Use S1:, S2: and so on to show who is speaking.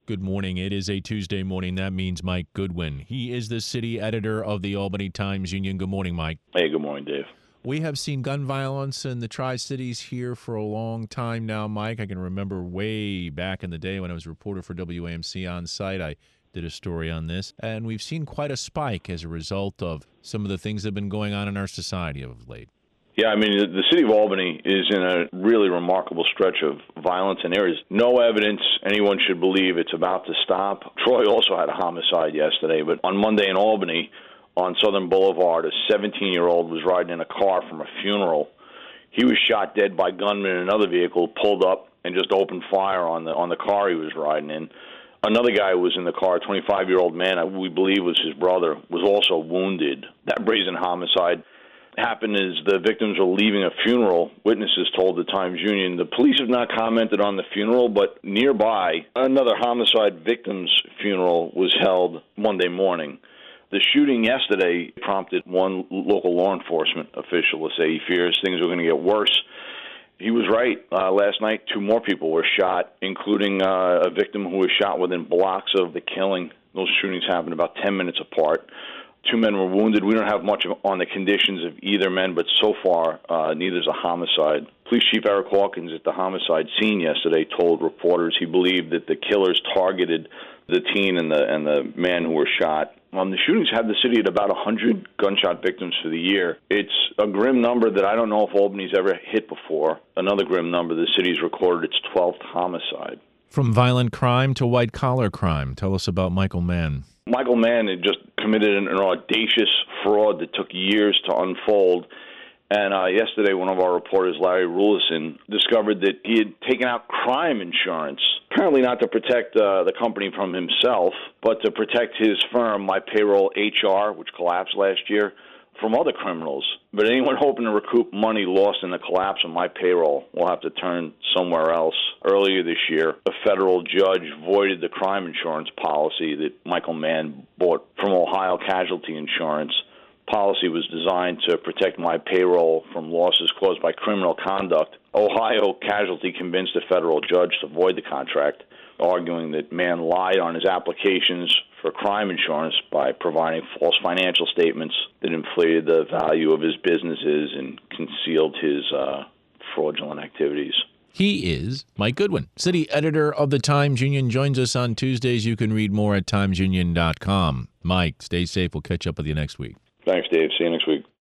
S1: Good morning. It is a Tuesday morning. That means Mike Goodwin. He is the city editor of the Albany Times-Union. Good morning, Mike.
S2: Hey, good morning, Dave.
S1: We have seen gun violence in the Tri-Cities here for a long time now, Mike. I can remember way back in the day when I was a reporter for WAMC on site. I did a story on this, and we've seen quite a spike as a result of some of the things that have been going on in our society of late.
S2: Yeah, I mean, the city of Albany is in a really remarkable stretch of violence, and there is no evidence anyone should believe it's about to stop. Troy also had a homicide yesterday, but on Monday in Albany, on Southern Boulevard, a 17-year-old was riding in a car from a funeral. He was shot dead by gunmen in another vehicle, pulled up and just opened fire on the car he was riding in. Another guy was in the car, a 25-year-old man, we believe was his brother, was also wounded. That brazen homicide happened as the victims were leaving a funeral. Witnesses told the Times-Union. The police have not commented on the funeral, but nearby, another homicide victim's funeral was held Monday morning. The shooting yesterday prompted one local law enforcement official to say he fears things are going to get worse. He was right. Last night, 2 more people were shot, including a victim who was shot within blocks of the killing. Those shootings happened about 10 minutes apart. 2 men were wounded. We don't have much on the conditions of either men, but so far, neither's a homicide. Police Chief Eric Hawkins at the homicide scene yesterday told reporters he believed that the killers targeted the teen and the man who were shot. The shootings had the city at about 100 gunshot victims for the year. It's a grim number that I don't know if Albany's ever hit before. Another grim number, the city's recorded its 12th homicide.
S1: From violent crime to white-collar crime, tell us about Michael Mann.
S2: Michael Mann had just committed an audacious fraud that took years to unfold. And yesterday, one of our reporters, Larry Rulison, discovered that he had taken out crime insurance, apparently not to protect the company from himself, but to protect his firm, My Payroll HR, which collapsed last year, from other criminals. But anyone hoping to recoup money lost in the collapse of My Payroll will have to turn somewhere else. Earlier this year, a federal judge voided the crime insurance policy that Michael Mann bought from Ohio Casualty Insurance. Policy was designed to protect My Payroll from losses caused by criminal conduct. Ohio Casualty convinced a federal judge to void the contract, arguing that Mann lied on his applications for crime insurance by providing false financial statements that inflated the value of his businesses and concealed his fraudulent activities.
S1: He is Mike Goodwin, city editor of the Times-Union, joins us on Tuesdays. You can read more at timesunion.com. Mike, stay safe. We'll catch up with you next week.
S2: Thanks, Dave. See you next week.